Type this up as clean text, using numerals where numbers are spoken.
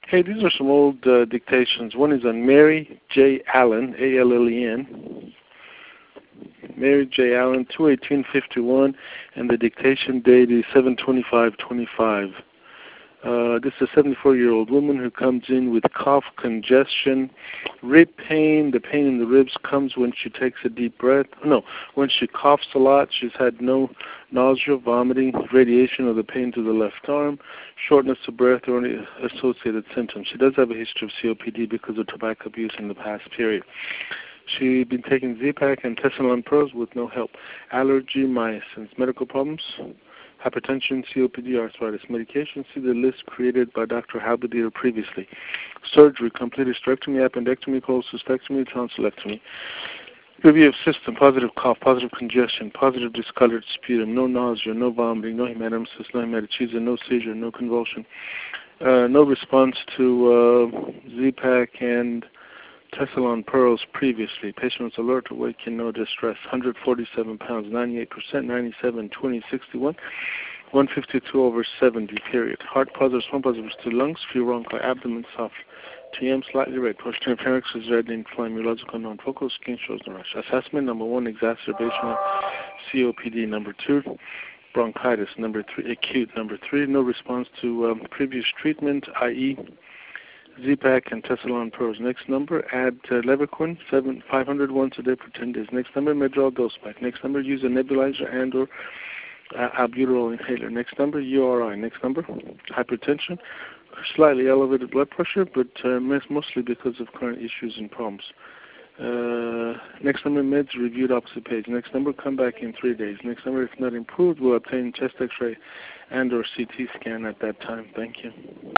Hey, these are some old dictations. One is on Mary J. Allen, A-L-L-E-N. Mary J. Allen, 2/1851, and the dictation date is 7/25/25. This is a 74-year-old woman who comes in with cough, congestion, rib pain. The pain in the ribs comes when she takes a deep breath. No, when she coughs a lot. She's had no nausea, vomiting, radiation of the pain to the left arm, shortness of breath, or any associated symptoms. She does have a history of COPD because of tobacco abuse in the past period. She's been taking Z-Pak and Tessalon Pearls with no help. Allergy, myasins, medical problems, hypertension, COPD, arthritis. Medication, see the list created by Dr. Halbadier previously. Surgery, complete hysterectomy, appendectomy, cholecystectomy, tonsillectomy. Review of system, positive cough, positive congestion, positive discolored sputum, no nausea, no vomiting, no hematemesis, no hematochezia, no seizure, no convulsion. No response to Z-Pak and Tessalon Pearls previously. Patient was alert, awake, and no distress. 147 pounds, 98%, 97, 20, 61, 152/70, period. Heart positive, small positives to lungs, few bronchi, abdomen soft. TM slightly red. Posterior pharynx is red and inflamed. Neurological non-focal. Skin shows no rash. Assessment, number 1, exacerbation of COPD. Number 2, bronchitis. Number 3, acute. Number 3, no response to previous treatment, i.e., Z-Pak and Tessalon Pearls. Next number, add Levaquin, 500 once a day for 10 days. Next number, Medrol dose pack. Next number, use a nebulizer and or albuterol inhaler. Next number, URI. Next number, hypertension, slightly elevated blood pressure, but mostly because of current issues and problems. Next number, meds reviewed opposite page. Next number, come back in 3 days. Next number, if not improved, we'll obtain chest x-ray and or CT scan at that time. Thank you.